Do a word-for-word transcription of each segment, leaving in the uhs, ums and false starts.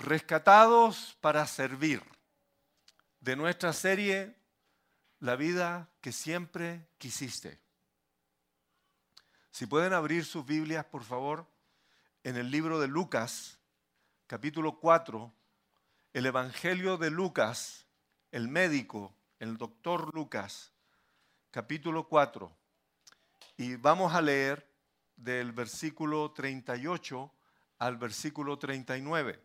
Rescatados para servir, de nuestra serie La vida que siempre quisiste. Si pueden abrir sus Biblias, por favor, en el libro de Lucas, capítulo cuatro, el Evangelio de Lucas, el médico, el doctor Lucas, capítulo cuatro. Y vamos a leer del versículo treinta y ocho al versículo treinta y nueve.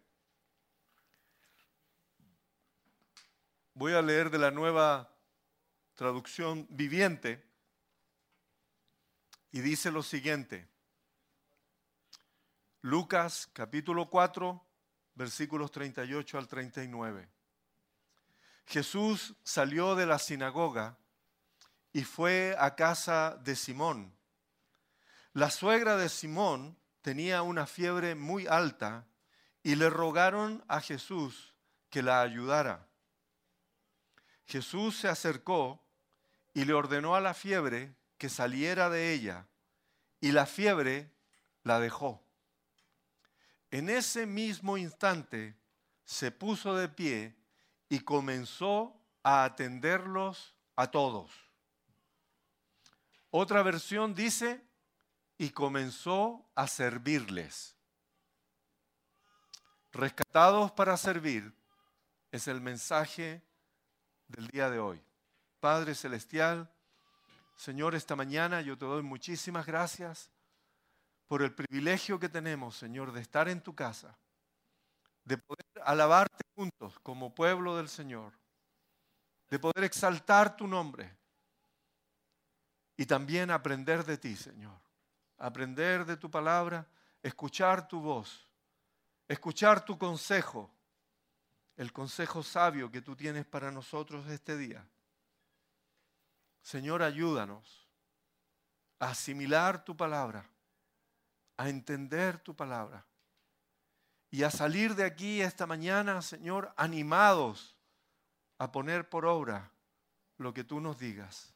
Voy a leer de la Nueva Traducción Viviente y dice lo siguiente. Lucas capítulo cuatro, versículos treinta y ocho al treinta y nueve. Jesús salió de la sinagoga y fue a casa de Simón. La suegra de Simón tenía una fiebre muy alta y le rogaron a Jesús que la ayudara. Jesús se acercó y le ordenó a la fiebre que saliera de ella, y la fiebre la dejó. En ese mismo instante se puso de pie y comenzó a atenderlos a todos. Otra versión dice, y comenzó a servirles. Rescatados para servir es el mensaje del día de hoy. Padre Celestial, Señor, esta mañana yo te doy muchísimas gracias por el privilegio que tenemos, Señor, de estar en tu casa, de poder alabarte juntos como pueblo del Señor, de poder exaltar tu nombre y también aprender de ti, Señor, aprender de tu palabra, escuchar tu voz, escuchar tu consejo, el consejo sabio que tú tienes para nosotros este día. Señor, ayúdanos a asimilar tu palabra, a entender tu palabra y a salir de aquí esta mañana, Señor, animados a poner por obra lo que tú nos digas.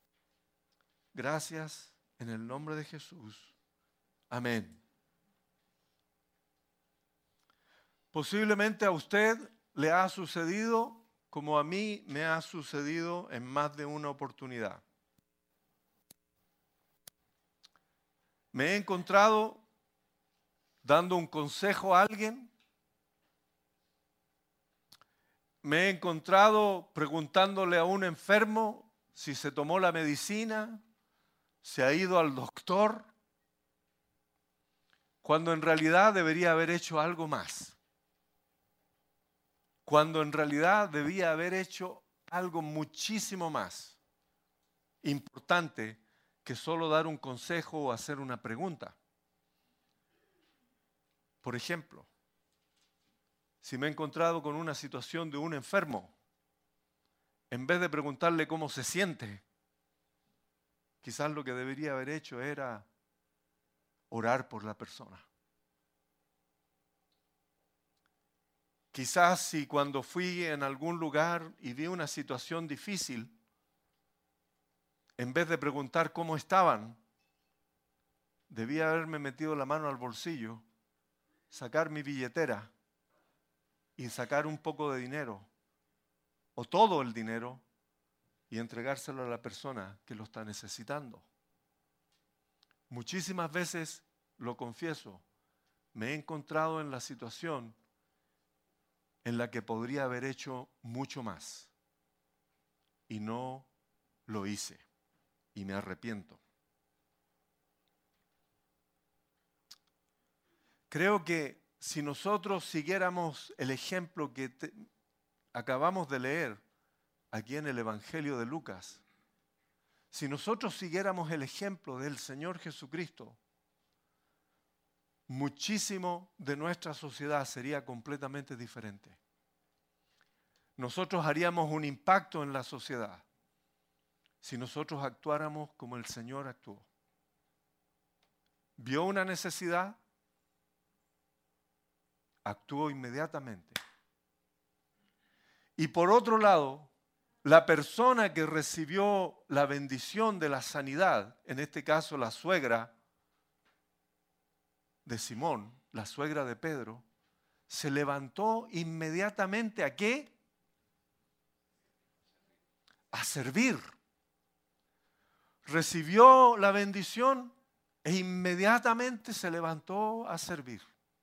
Gracias en el nombre de Jesús. Amén. Posiblemente a usted le ha sucedido como a mí me ha sucedido en más de una oportunidad. Me he encontrado dando un consejo a alguien. Me he encontrado preguntándole a un enfermo si se tomó la medicina, si ha ido al doctor, cuando en realidad debería haber hecho algo más. Cuando en realidad debía haber hecho algo muchísimo más importante que solo dar un consejo o hacer una pregunta. Por ejemplo, si me he encontrado con una situación de un enfermo, en vez de preguntarle cómo se siente, quizás lo que debería haber hecho era orar por la persona. Quizás si cuando fui en algún lugar y vi una situación difícil, en vez de preguntar cómo estaban, debía haberme metido la mano al bolsillo, sacar mi billetera y sacar un poco de dinero, o todo el dinero, y entregárselo a la persona que lo está necesitando. Muchísimas veces, lo confieso, me he encontrado en la situación en la que podría haber hecho mucho más y no lo hice y me arrepiento. Creo que si nosotros siguiéramos el ejemplo que te, acabamos de leer aquí en el Evangelio de Lucas, si nosotros siguiéramos el ejemplo del Señor Jesucristo, muchísimo de nuestra sociedad sería completamente diferente. Nosotros haríamos un impacto en la sociedad si nosotros actuáramos como el Señor actuó. Vio una necesidad, actuó inmediatamente. Y por otro lado, la persona que recibió la bendición de la sanidad, en este caso la suegra de Simón, la suegra de Pedro, se levantó inmediatamente ¿a qué? A servir. Recibió la bendición e inmediatamente se levantó a servir.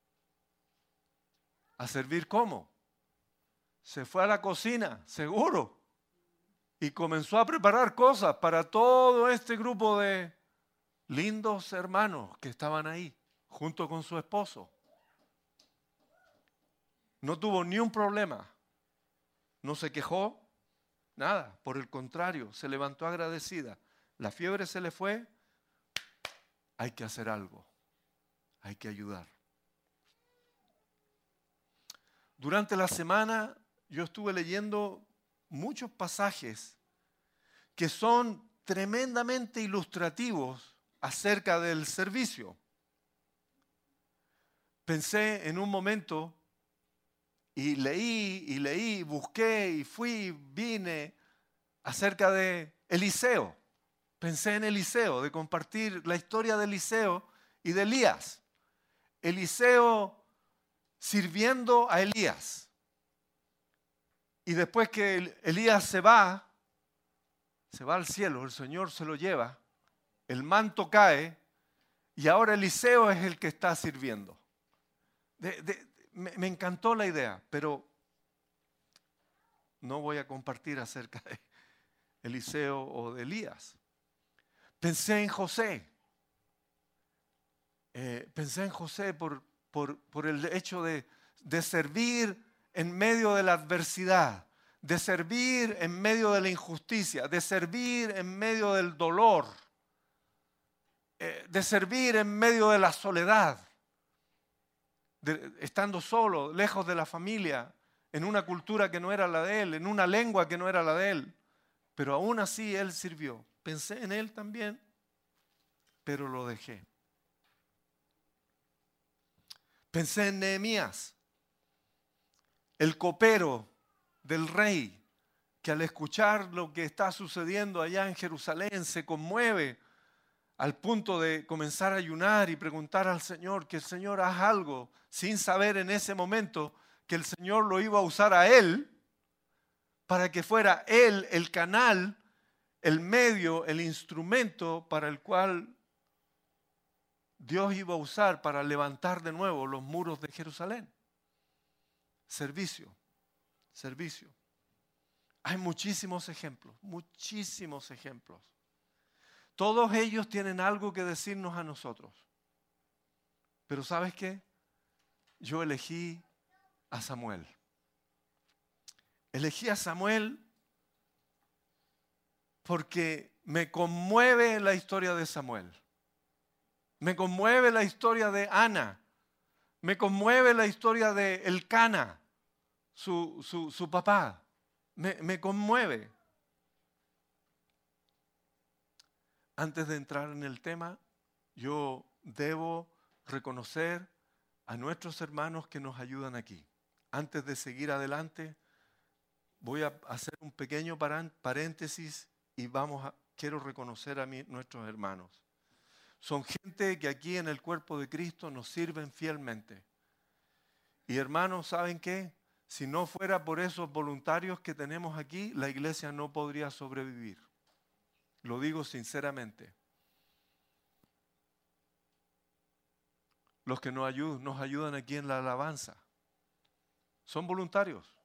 ¿A servir cómo? Se fue a la cocina, seguro, y comenzó a preparar cosas para todo este grupo de lindos hermanos que estaban ahí, junto con su esposo. No tuvo ni un problema, no se quejó, nada, por el contrario, se levantó agradecida. La fiebre se le fue, hay que hacer algo, hay que ayudar. Durante la semana yo estuve leyendo muchos pasajes que son tremendamente ilustrativos acerca del servicio. Pensé en un momento y leí y leí, busqué y fui, vine acerca de Eliseo. Pensé en Eliseo, de compartir la historia de Eliseo y de Elías. Eliseo sirviendo a Elías. Y después que Elías se va, se va al cielo, el Señor se lo lleva, el manto cae y ahora Eliseo es el que está sirviendo. De, de, me, me encantó la idea, pero no voy a compartir acerca de Eliseo o de Elías. Pensé en José. Eh, pensé en José por, por, por el hecho de, de servir en medio de la adversidad, de servir en medio de la injusticia, de servir en medio del dolor, eh, de servir en medio de la soledad, de, estando solo, lejos de la familia, en una cultura que no era la de él, en una lengua que no era la de él, pero aún así él sirvió. Pensé en él también, pero lo dejé. Pensé en Nehemías, el copero del rey, que al escuchar lo que está sucediendo allá en Jerusalén se conmueve al punto de comenzar a ayunar y preguntar al Señor que el Señor haga algo, sin saber en ese momento que el Señor lo iba a usar a él para que fuera él el canal, el medio, el instrumento para el cual Dios iba a usar para levantar de nuevo los muros de Jerusalén. Servicio, servicio. Hay muchísimos ejemplos, muchísimos ejemplos. Todos ellos tienen algo que decirnos a nosotros. Pero ¿sabes qué? Yo elegí a Samuel. Elegí a Samuel porque me conmueve la historia de Samuel. Me conmueve la historia de Ana. Me conmueve la historia de Elcana, su, su, su papá. Me, me conmueve. Antes de entrar en el tema, yo debo reconocer a nuestros hermanos que nos ayudan aquí. Antes de seguir adelante, voy a hacer un pequeño paréntesis y vamos a, quiero reconocer a mí, nuestros hermanos. Son gente que aquí en el cuerpo de Cristo nos sirven fielmente. Y hermanos, ¿saben qué? Si no fuera por esos voluntarios que tenemos aquí, la iglesia no podría sobrevivir. Lo digo sinceramente. Los que nos ayudan, nos ayudan aquí en la alabanza son voluntarios.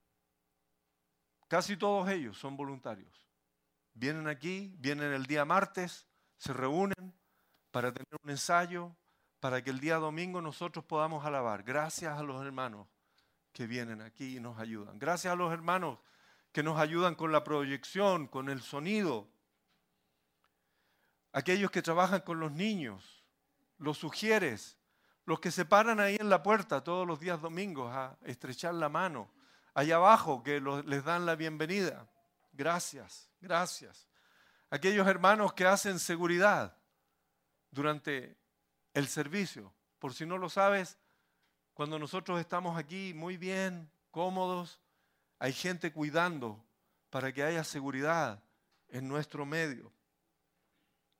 Casi todos ellos son voluntarios. Vienen aquí, vienen el día martes, se reúnen para tener un ensayo, para que el día domingo nosotros podamos alabar. Gracias a los hermanos que vienen aquí y nos ayudan. Gracias a los hermanos que nos ayudan con la proyección, con el sonido. Aquellos que trabajan con los niños, los sugieres, los que se paran ahí en la puerta todos los días domingos a estrechar la mano. Allá abajo que los, les dan la bienvenida. Gracias, gracias. Aquellos hermanos que hacen seguridad durante el servicio. Por si no lo sabes, cuando nosotros estamos aquí muy bien, cómodos, hay gente cuidando para que haya seguridad en nuestro medio.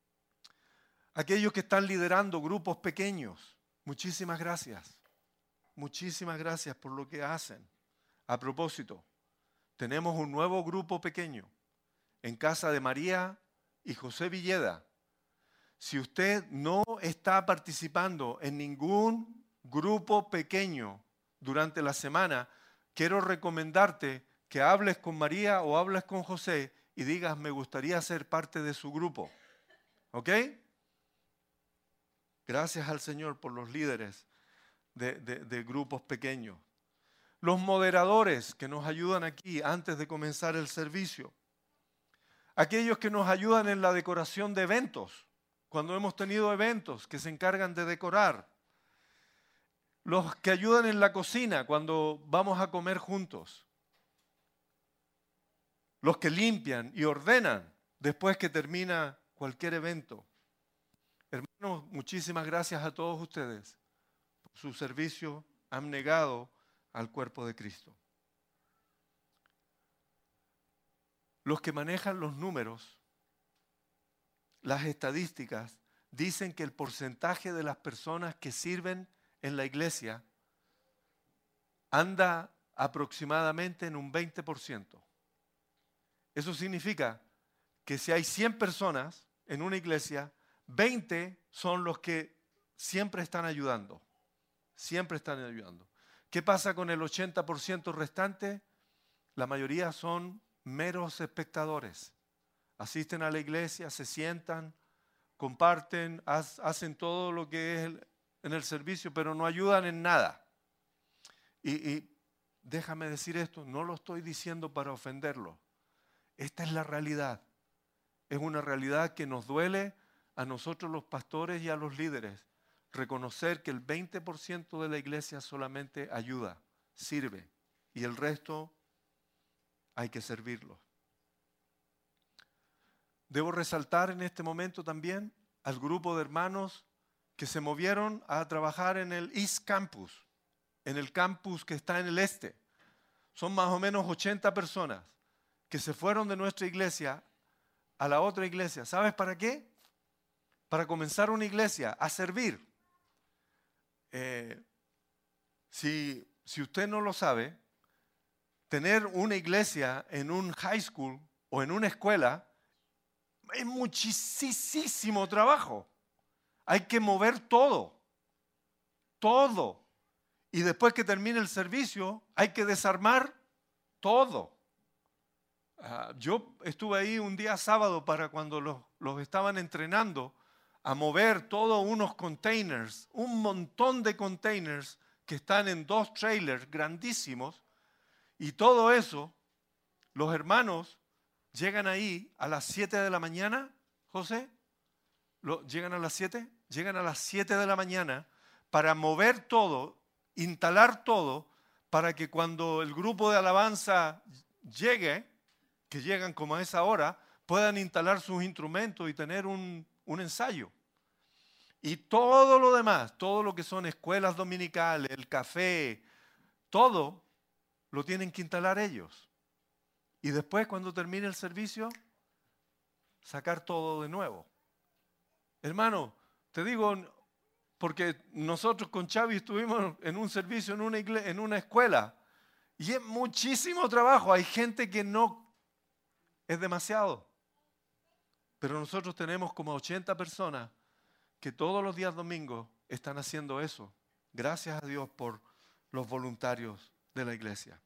Aquellos que están liderando grupos pequeños, muchísimas gracias. muchísimas gracias por lo que hacen. A propósito, tenemos un nuevo grupo pequeño en casa de María y José Villeda. Si usted no está participando en ningún grupo pequeño durante la semana, quiero recomendarte que hables con María o hables con José y digas, me gustaría ser parte de su grupo. ¿Ok? Gracias al Señor por los líderes de, de, de grupos pequeños. Los moderadores que nos ayudan aquí antes de comenzar el servicio. Aquellos que nos ayudan en la decoración de eventos, cuando hemos tenido eventos que se encargan de decorar. Los que ayudan en la cocina cuando vamos a comer juntos. Los que limpian y ordenan después que termina cualquier evento. Hermanos, muchísimas gracias a todos ustedes por su servicio abnegado al cuerpo de Cristo. Los que manejan los números, las estadísticas, dicen que el porcentaje de las personas que sirven en la iglesia anda aproximadamente en un veinte por ciento. Eso significa que si hay cien personas en una iglesia, veinte son los que siempre están ayudando. Siempre están ayudando. ¿Qué pasa con el ochenta por ciento restante? La mayoría son meros espectadores. Asisten a la iglesia, se sientan, comparten, hacen todo lo que es el, en el servicio, pero no ayudan en nada. Y, y déjame decir esto, no lo estoy diciendo para ofenderlo. Esta es la realidad. Es una realidad que nos duele a nosotros los pastores y a los líderes. Reconocer que el veinte por ciento de la iglesia solamente ayuda, sirve, y el resto hay que servirlo. Debo resaltar en este momento también al grupo de hermanos que se movieron a trabajar en el East Campus, en el campus que está en el este. Son más o menos ochenta personas que se fueron de nuestra iglesia a la otra iglesia. ¿Sabes para qué? Para comenzar una iglesia, a servir. Eh, si, si usted no lo sabe, tener una iglesia en un high school o en una escuela es muchísimo trabajo. Hay que mover todo, todo. Y después que termine el servicio, hay que desarmar todo. Uh, yo estuve ahí un día sábado para cuando los, los estaban entrenando a mover todos unos containers, un montón de containers que están en dos trailers grandísimos. Y todo eso, los hermanos llegan ahí a las siete de la mañana, José. ¿Lo, ¿Llegan a las siete? Llegan a las siete de la mañana para mover todo, instalar todo, para que cuando el grupo de alabanza llegue, que llegan como a esa hora, puedan instalar sus instrumentos y tener un, un ensayo. Y todo lo demás, todo lo que son escuelas dominicales, el café, todo lo tienen que instalar ellos. Y después, cuando termine el servicio, sacar todo de nuevo. Hermano, te digo, porque nosotros con Xavi estuvimos en un servicio en una, iglesia, en una escuela, y es muchísimo trabajo. Hay gente que no, es demasiado. Pero nosotros tenemos como ochenta personas que todos los días domingos están haciendo eso. Gracias a Dios por los voluntarios de la iglesia.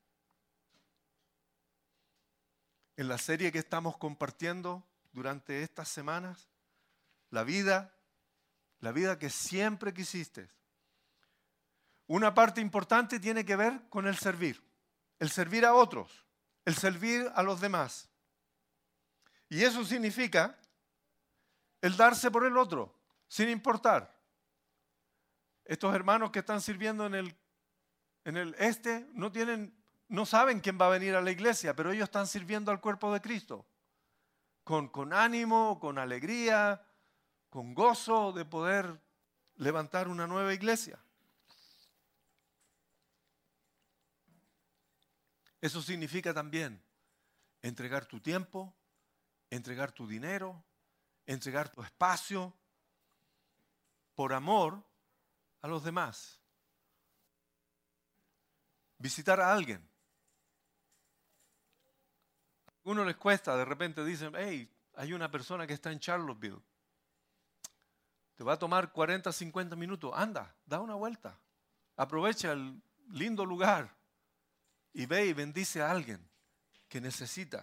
En la serie que estamos compartiendo durante estas semanas, la vida, la vida que siempre quisiste. Una parte importante tiene que ver con el servir, el servir a otros, el servir a los demás. Y eso significa el darse por el otro, sin importar. Estos hermanos que están sirviendo en el, en el este no tienen, no saben quién va a venir a la iglesia, pero ellos están sirviendo al cuerpo de Cristo. Con, con ánimo, con alegría, con gozo de poder levantar una nueva iglesia. Eso significa también entregar tu tiempo, entregar tu dinero, entregar tu espacio por amor a los demás. visitar a alguien. A algunos les cuesta, de repente dicen, hey, hay una persona que está en Charlottesville. Te va a tomar cuarenta, cincuenta minutos. Anda, da una vuelta. Aprovecha el lindo lugar y ve y bendice a alguien que necesita.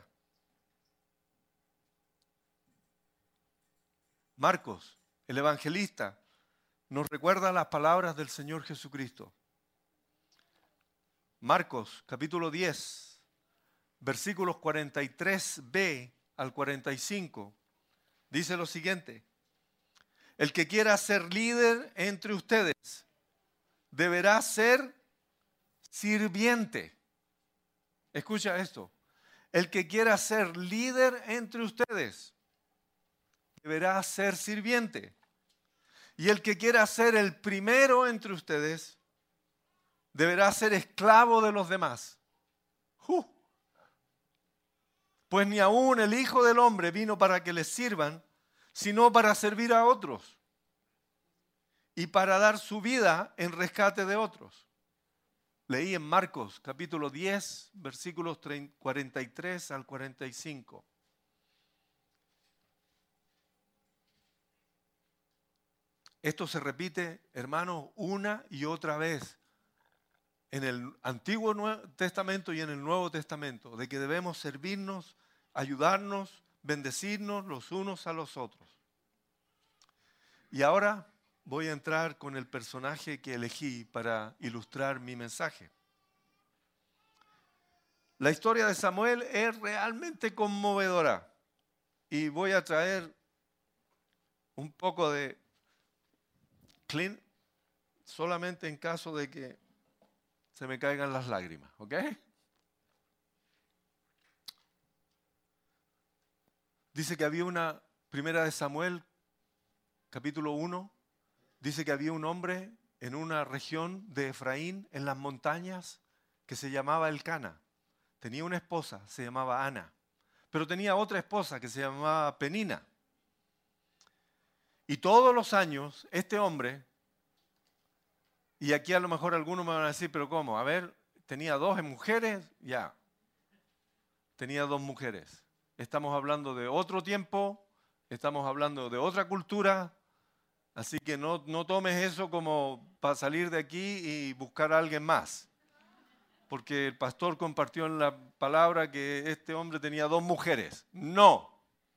Marcos, el evangelista, nos recuerda las palabras del Señor Jesucristo. Marcos, capítulo diez, versículos cuarenta y tres b al cuarenta y cinco, dice lo siguiente: el que quiera ser líder entre ustedes deberá ser sirviente. Escucha esto. El que quiera ser líder entre ustedes deberá ser sirviente. Y el que quiera ser el primero entre ustedes deberá ser esclavo de los demás. Uh. Pues ni aún el Hijo del Hombre vino para que les sirvan, sino para servir a otros y para dar su vida en rescate de otros. Leí en Marcos capítulo diez, versículos cuarenta y tres al cuarenta y cinco. Esto se repite, hermanos, una y otra vez en el Antiguo Testamento y en el Nuevo Testamento, de que debemos servirnos, ayudarnos, bendecirnos los unos a los otros. Y ahora voy a entrar con el personaje que elegí para ilustrar mi mensaje. La historia de Samuel es realmente conmovedora y voy a traer un poco de clean solamente en caso de que se me caigan las lágrimas, ¿ok? Dice que había una, primera de Samuel, capítulo uno, dice que había un hombre en una región de Efraín, en las montañas, que se llamaba Elcana. Tenía una esposa, se llamaba Ana, pero tenía otra esposa que se llamaba Penina. Y todos los años, este hombre, y aquí a lo mejor algunos me van a decir, pero ¿cómo? A ver, tenía dos mujeres, ya. Tenía dos mujeres. Estamos hablando de otro tiempo, estamos hablando de otra cultura, así que no, no tomes eso como para salir de aquí y buscar a alguien más. Porque el pastor compartió en la palabra que este hombre tenía dos mujeres. No.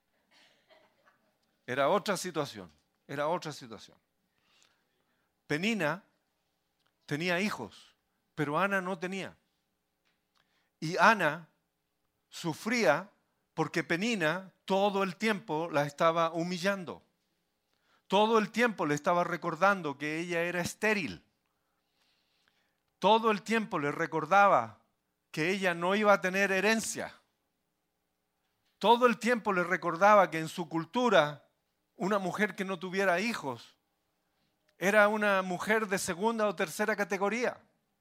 Era otra situación, era otra situación. Penina tenía hijos, pero Ana no tenía. Y Ana sufría porque Penina todo el tiempo la estaba humillando. Todo el tiempo le estaba recordando que ella era estéril. Todo el tiempo le recordaba que ella no iba a tener herencia. Todo el tiempo le recordaba que en su cultura una mujer que no tuviera hijos era una mujer de segunda o tercera categoría.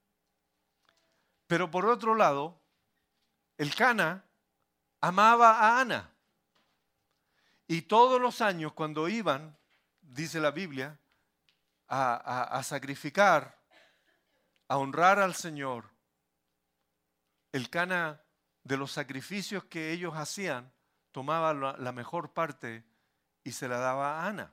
Pero por otro lado, Elcana amaba a Ana. Y todos los años cuando iban, dice la Biblia, a, a, a sacrificar, a honrar al Señor, Elcana, de los sacrificios que ellos hacían, tomaba la, la mejor parte y se la daba a Ana.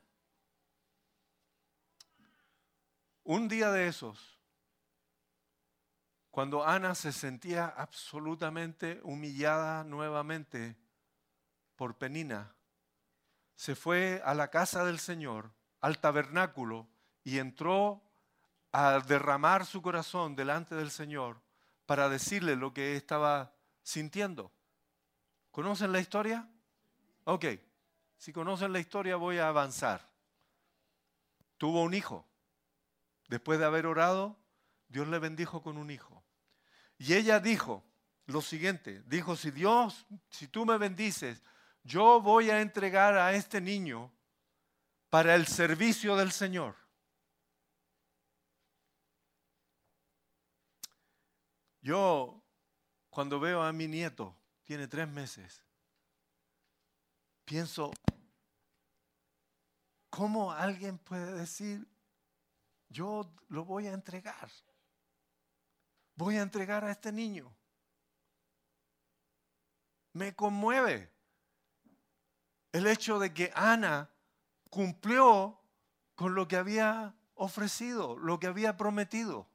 Un día de esos, cuando Ana se sentía absolutamente humillada nuevamente por Penina, se fue a la casa del Señor, al tabernáculo, y entró a derramar su corazón delante del Señor para decirle lo que estaba sintiendo. ¿Conocen la historia? Ok, si conocen la historia voy a avanzar. Tuvo un hijo. Después de haber orado, Dios le bendijo con un hijo. Y ella dijo lo siguiente, dijo, si Dios, si tú me bendices, yo voy a entregar a este niño para el servicio del Señor. Yo, cuando veo a mi nieto, tiene tres meses, pienso, ¿cómo alguien puede decir, yo lo voy a entregar? voy a entregar a este niño. Me conmueve el hecho de que Ana cumplió con lo que había ofrecido, lo que había prometido.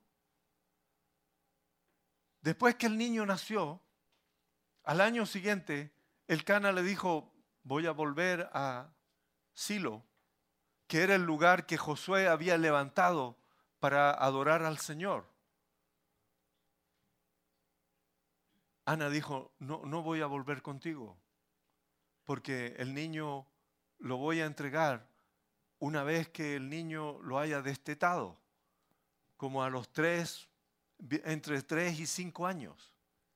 Después que el niño nació, al año siguiente, Elcana le dijo, voy a volver a Silo, que era el lugar que Josué había levantado para adorar al Señor. Ana dijo, no, no voy a volver contigo, porque el niño lo voy a entregar una vez que el niño lo haya destetado, como a los tres, entre tres y cinco años.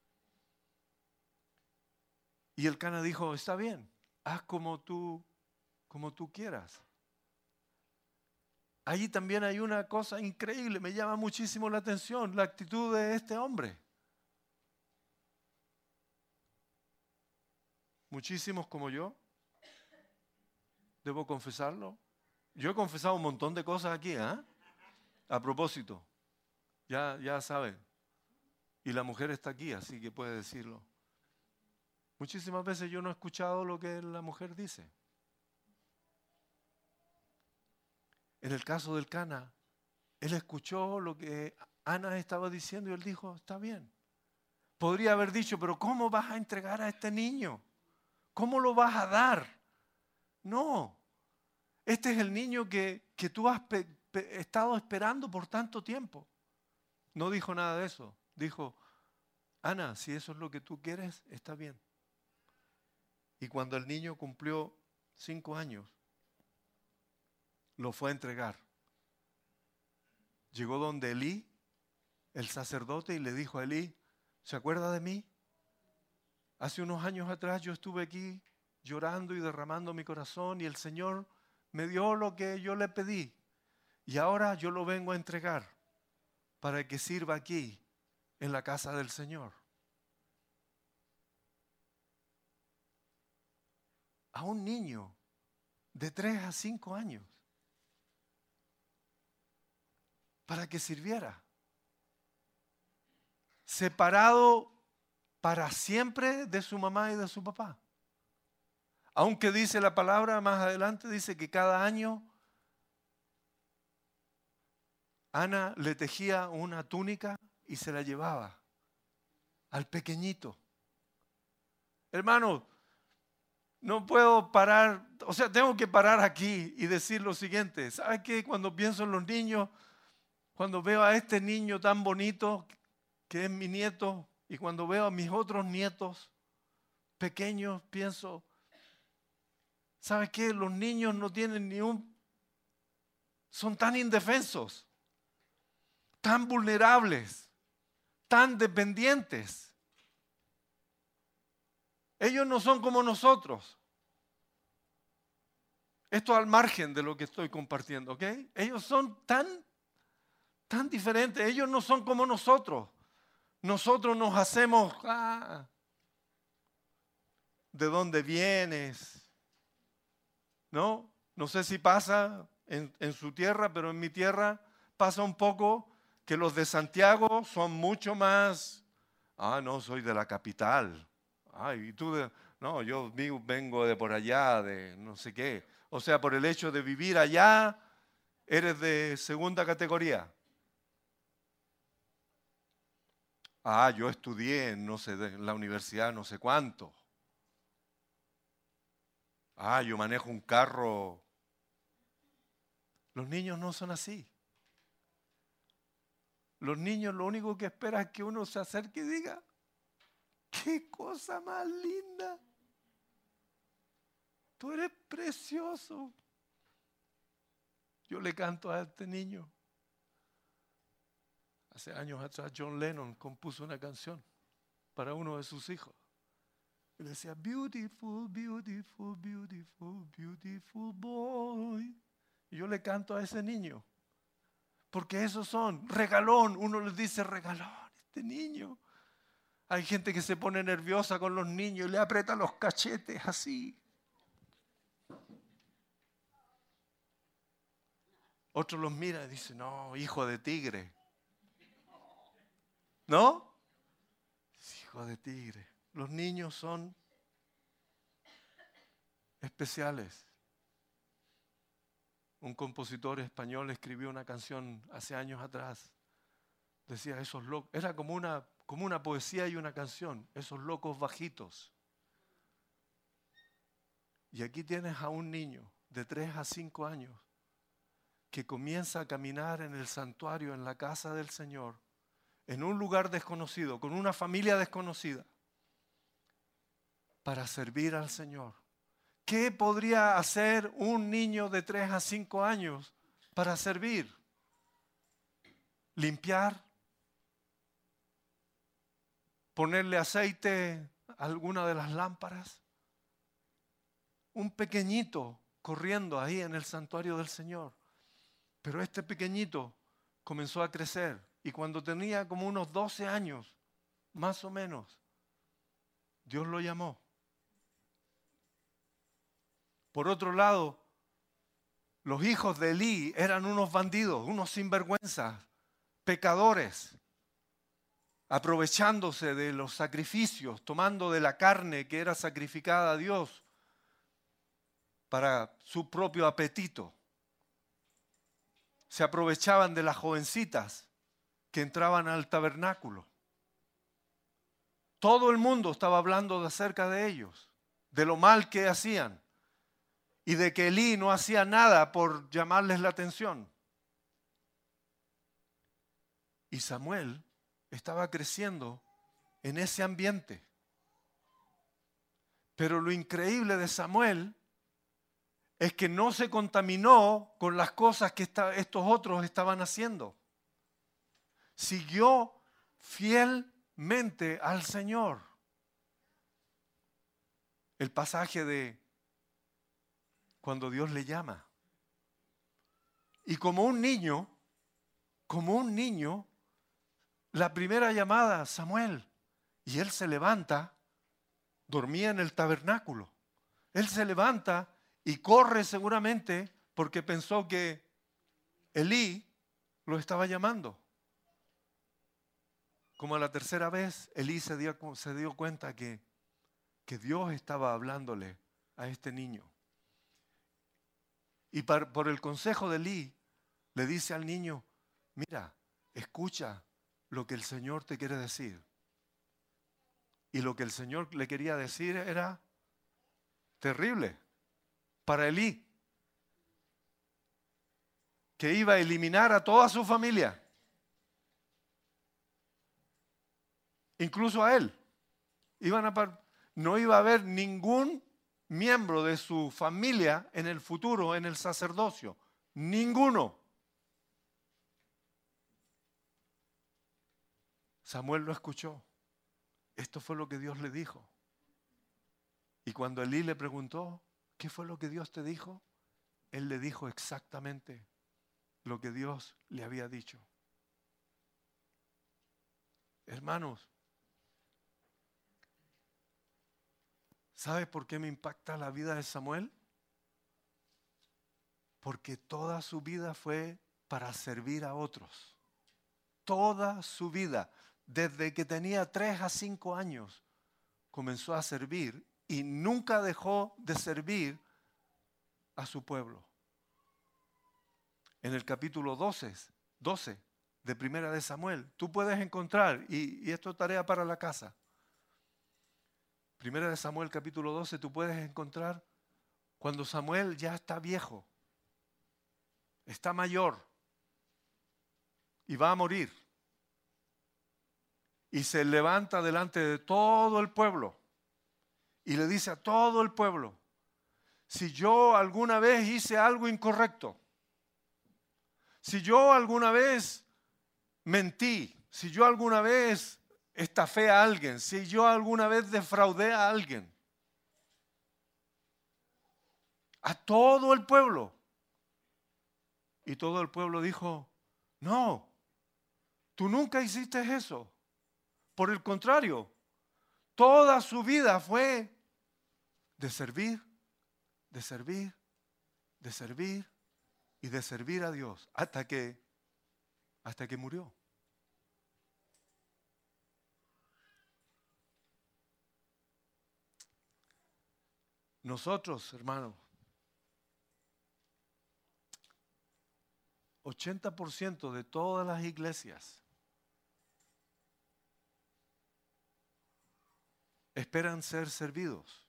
Y Elcana dijo, está bien, haz como tú, como tú quieras. Allí también hay una cosa increíble, me llama muchísimo la atención, la actitud de este hombre. Muchísimos como yo, debo confesarlo. Yo he confesado un montón de cosas aquí, ¿eh? A propósito, ya, ya saben. Y la mujer está aquí, así que puede decirlo. Muchísimas veces yo no he escuchado lo que la mujer dice. En el caso del Cana, él escuchó lo que Ana estaba diciendo y él dijo, está bien. Podría haber dicho, pero ¿cómo vas a entregar a este niño? ¿Cómo lo vas a dar? No, este es el niño que, que tú has pe, pe, estado esperando por tanto tiempo. No dijo nada de eso. Dijo, Ana, si eso es lo que tú quieres, está bien. Y cuando el niño cumplió cinco años, lo fue a entregar. Llegó donde Elí, el sacerdote, y le dijo a Elí, ¿se acuerda de mí? Hace unos años atrás yo estuve aquí llorando y derramando mi corazón y el Señor me dio lo que yo le pedí. Y ahora yo lo vengo a entregar para que sirva aquí en la casa del Señor. A un niño de tres a cinco años para que sirviera. Separado para siempre de su mamá y de su papá. Aunque dice la palabra más adelante, dice que cada año Ana le tejía una túnica y se la llevaba al pequeñito. Hermano, no puedo parar, o sea, tengo que parar aquí y decir lo siguiente. ¿Sabes qué? Cuando pienso en los niños, cuando veo a este niño tan bonito que es mi nieto y cuando veo a mis otros nietos pequeños, pienso, ¿sabes qué? Los niños no tienen ni un... son tan indefensos, tan vulnerables, tan dependientes. Ellos no son como nosotros. Esto al margen de lo que estoy compartiendo, ¿ok? Ellos son tan, tan diferentes. Ellos no son como nosotros. Nosotros nos hacemos, ah, ¿de dónde vienes? ¿No? No sé si pasa en, en su tierra, pero en mi tierra pasa un poco que los de Santiago son mucho más, ah, no, soy de la capital. Ay, y tú, de, no, yo vengo de por allá, de no sé qué. O sea, por el hecho de vivir allá, eres de segunda categoría. Ah, yo estudié en, no sé, en la universidad no sé cuánto. Ah, yo manejo un carro. Los niños no son así. Los niños lo único que esperan es que uno se acerque y diga, ¡qué cosa más linda! Tú eres precioso. Yo le canto a este niño. Hace años atrás John Lennon compuso una canción para uno de sus hijos. Y le decía, beautiful, beautiful, beautiful, beautiful boy. Y yo le canto a ese niño. Porque esos son, regalón. Uno les dice, regalón, este niño. Hay gente que se pone nerviosa con los niños y le aprieta los cachetes así. Otro los mira y dice, no, hijo de tigre. ¿No? Hijo de tigre. Los niños son especiales. Un compositor español escribió una canción hace años atrás. Decía, esos locos, era como una, como una poesía y una canción, esos locos bajitos. Y aquí tienes a un niño de tres a cinco años que comienza a caminar en el santuario, en la casa del Señor, en un lugar desconocido, con una familia desconocida, para servir al Señor. ¿Qué podría hacer un niño de tres a cinco años para servir? Limpiar, ponerle aceite a alguna de las lámparas. Un pequeñito corriendo ahí en el santuario del Señor. Pero este pequeñito comenzó a crecer y cuando tenía como unos doce años, más o menos, Dios lo llamó. Por otro lado, los hijos de Elí eran unos bandidos, unos sinvergüenzas, pecadores, aprovechándose de los sacrificios, tomando de la carne que era sacrificada a Dios para su propio apetito. Se aprovechaban de las jovencitas que entraban al tabernáculo. Todo el mundo estaba hablando de acerca de ellos, de lo mal que hacían y de que Elí no hacía nada por llamarles la atención. Y Samuel estaba creciendo en ese ambiente. Pero lo increíble de Samuel es que no se contaminó con las cosas que esta, estos otros estaban haciendo. Siguió fielmente al Señor. El pasaje de cuando Dios le llama. Y como un niño, como un niño, la primera llamada, Samuel, y él se levanta, dormía en el tabernáculo. Él se levanta y corre seguramente porque pensó que Elí lo estaba llamando. Como a la tercera vez, Elí se dio, se dio cuenta que, que Dios estaba hablándole a este niño. Y par, por el consejo de Elí, le dice al niño, mira, escucha lo que el Señor te quiere decir. Y lo que el Señor le quería decir era terrible para Elí, que iba a eliminar a toda su familia, incluso a él. Iban a, no iba a haber ningún miembro de su familia en el futuro, en el sacerdocio. Ninguno. Samuel lo escuchó. Esto fue lo que Dios le dijo. Y cuando Elí le preguntó, ¿qué fue lo que Dios te dijo? Él le dijo exactamente lo que Dios le había dicho. Hermanos, ¿sabes por qué me impacta la vida de Samuel? Porque toda su vida fue para servir a otros. Toda su vida, desde que tenía tres a cinco años, comenzó a servir y nunca dejó de servir a su pueblo. En el capítulo doce, doce de Primera de Samuel, tú puedes encontrar, y, y esto es tarea para la casa, Primera de Samuel capítulo doce, tú puedes encontrar cuando Samuel ya está viejo, está mayor y va a morir. Y se levanta delante de todo el pueblo y le dice a todo el pueblo, si yo alguna vez hice algo incorrecto, si yo alguna vez mentí, si yo alguna vez estafé a alguien, si yo alguna vez defraudé a alguien, a todo el pueblo. Y todo el pueblo dijo, no, tú nunca hiciste eso. Por el contrario, toda su vida fue de servir, de servir, de servir y de servir a Dios hasta que, hasta que murió. Nosotros, hermanos, ochenta por ciento de todas las iglesias esperan ser servidos.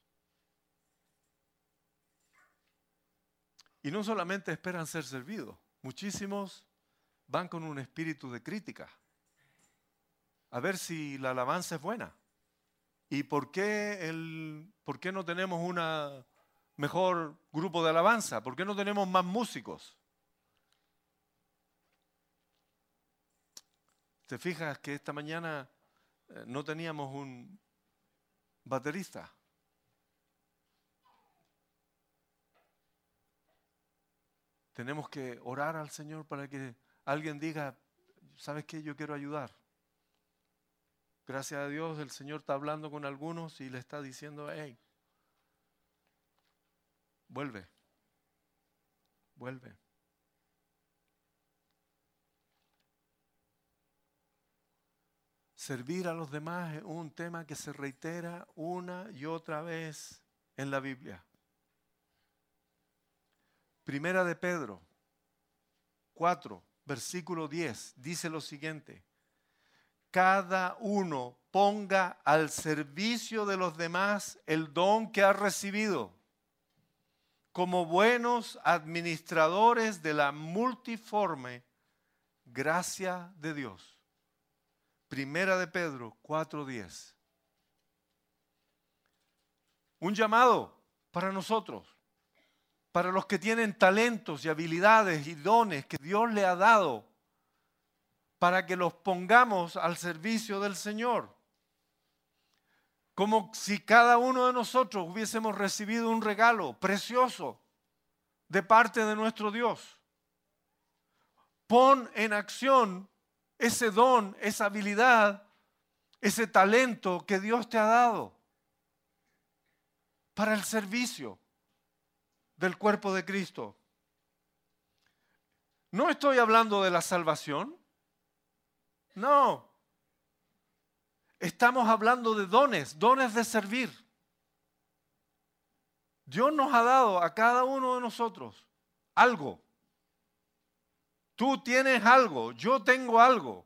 Y no solamente esperan ser servidos, muchísimos van con un espíritu de crítica, a ver si la alabanza es buena. ¿Y por qué, el, por qué no tenemos un mejor grupo de alabanza? ¿Por qué no tenemos más músicos? ¿Te fijas que esta mañana eh, no teníamos un baterista? Tenemos que orar al Señor para que alguien diga, ¿sabes qué? Yo quiero ayudar. Gracias a Dios el Señor está hablando con algunos y le está diciendo, hey, vuelve, vuelve. Servir a los demás es un tema que se reitera una y otra vez en la Biblia. Primera de Pedro cuatro, versículo diez, dice lo siguiente: cada uno ponga al servicio de los demás el don que ha recibido, como buenos administradores de la multiforme gracia de Dios. Primera de Pedro cuatro diez. Un llamado para nosotros, para los que tienen talentos y habilidades y dones que Dios le ha dado, para que los pongamos al servicio del Señor. Como si cada uno de nosotros hubiésemos recibido un regalo precioso de parte de nuestro Dios. Pon en acción ese don, esa habilidad, ese talento que Dios te ha dado para el servicio del cuerpo de Cristo. No estoy hablando de la salvación. No. Estamos hablando de dones, dones de servir. Dios nos ha dado a cada uno de nosotros algo. Tú tienes algo, yo tengo algo.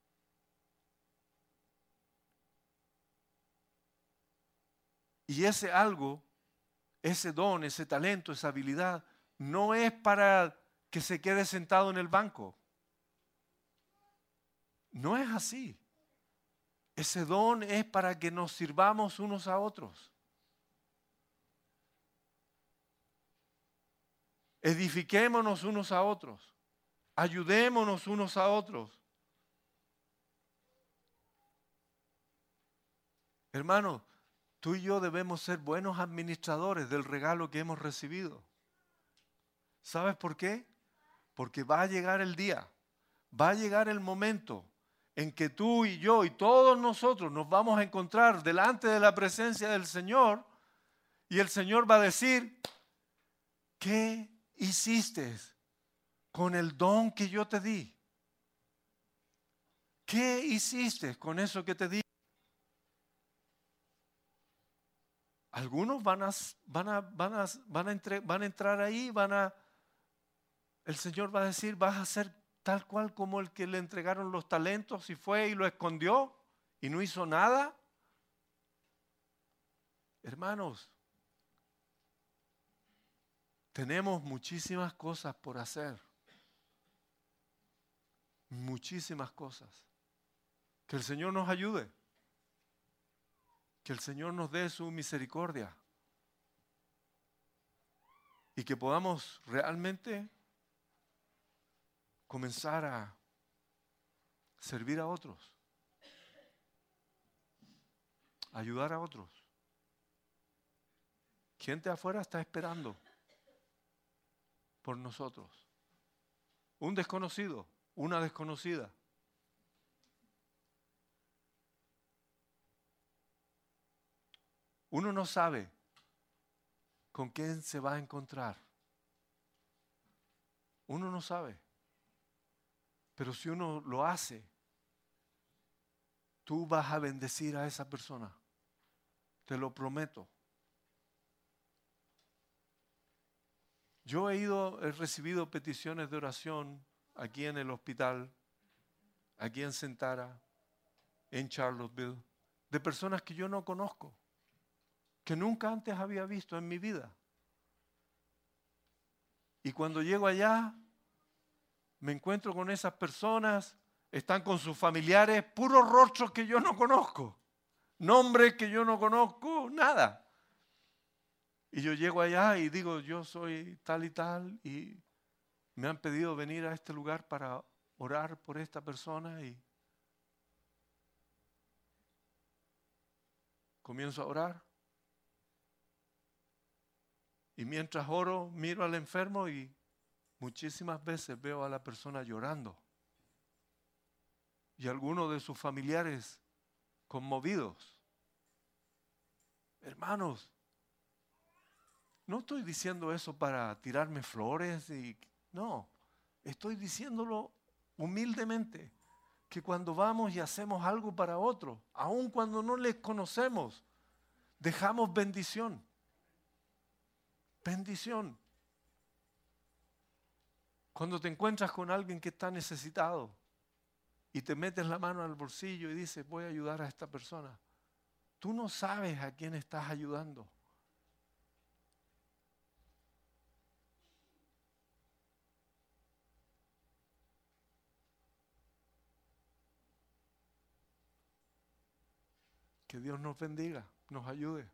Y ese algo, ese don, ese talento, esa habilidad, no es para que se quede sentado en el banco. No es así. Ese don es para que nos sirvamos unos a otros. Edifiquémonos unos a otros. Ayudémonos unos a otros. Hermanos, tú y yo debemos ser buenos administradores del regalo que hemos recibido. ¿Sabes por qué? Porque va a llegar el día, va a llegar el momento en que tú y yo y todos nosotros nos vamos a encontrar delante de la presencia del Señor y el Señor va a decir, ¿qué hiciste con el don que yo te di? ¿Qué hiciste con eso que te di? Algunos van a, van a, van a, van a, entre, van a entrar ahí, van a, el Señor va a decir, vas a ser tal cual como el que le entregaron los talentos y fue y lo escondió y no hizo nada. Hermanos, tenemos muchísimas cosas por hacer. Muchísimas cosas. Que el Señor nos ayude. Que el Señor nos dé su misericordia. Y que podamos realmente comenzar a servir a otros. Ayudar a otros. Gente afuera está esperando por nosotros. Un desconocido, una desconocida. Uno no sabe con quién se va a encontrar. Uno no sabe. Pero si uno lo hace, tú vas a bendecir a esa persona. Te lo prometo. Yo he ido, he recibido peticiones de oración aquí en el hospital, aquí en Sentara, en Charlottesville, de personas que yo no conozco, que nunca antes había visto en mi vida. Y cuando llego allá, me encuentro con esas personas, están con sus familiares, puros rostros que yo no conozco, nombres que yo no conozco, nada. Y yo llego allá y digo, yo soy tal y tal, y me han pedido venir a este lugar para orar por esta persona, y comienzo a orar. Y mientras oro, miro al enfermo y muchísimas veces veo a la persona llorando. Y algunos de sus familiares conmovidos. Hermanos, no estoy diciendo eso para tirarme flores, y, no, estoy diciéndolo humildemente, que cuando vamos y hacemos algo para otro, aun cuando no les conocemos, dejamos bendición. Bendición. Cuando te encuentras con alguien que está necesitado y te metes la mano al bolsillo y dices, voy a ayudar a esta persona, tú no sabes a quién estás ayudando. Que Dios nos bendiga, nos ayude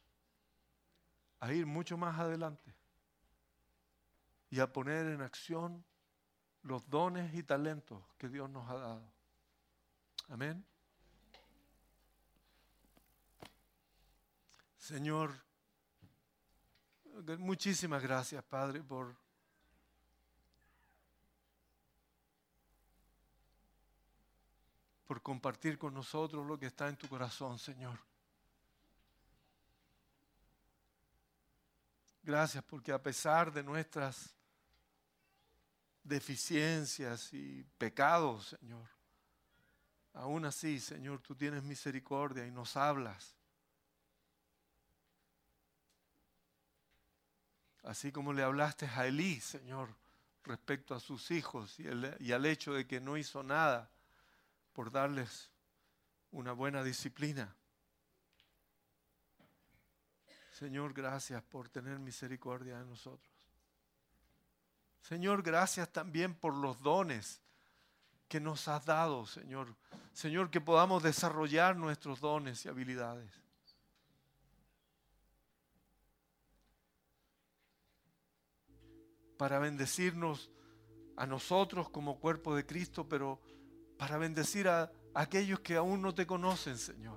a ir mucho más adelante y a poner en acción los dones y talentos que Dios nos ha dado. Amén. Señor, muchísimas gracias, Padre, por por compartir con nosotros lo que está en tu corazón, Señor. Gracias porque a pesar de nuestras deficiencias y pecados, Señor, aún así, Señor, tú tienes misericordia y nos hablas. Así como le hablaste a Elí, Señor, respecto a sus hijos y, el, y al hecho de que no hizo nada por darles una buena disciplina. Señor, gracias por tener misericordia de nosotros. Señor, gracias también por los dones que nos has dado, Señor. Señor, que podamos desarrollar nuestros dones y habilidades. Para bendecirnos a nosotros como cuerpo de Cristo, pero para bendecir a, a aquellos que aún no te conocen, Señor.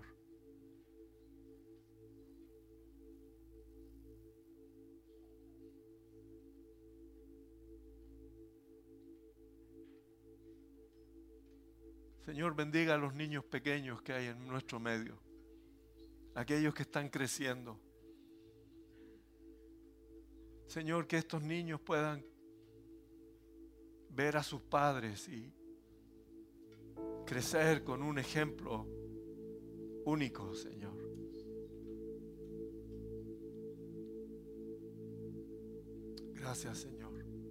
Señor, bendiga a los niños pequeños que hay en nuestro medio, aquellos que están creciendo. Señor, que estos niños puedan ver a sus padres y crecer con un ejemplo único, Señor. Gracias, Señor.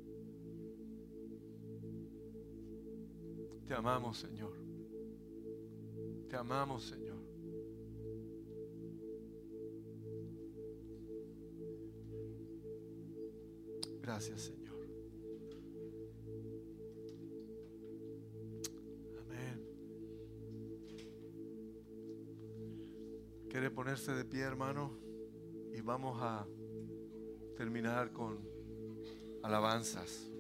Te amamos, Señor. Te amamos, Señor. Gracias, Señor. ¿Quiere ponerse de pie, hermano? Y vamos a terminar con alabanzas.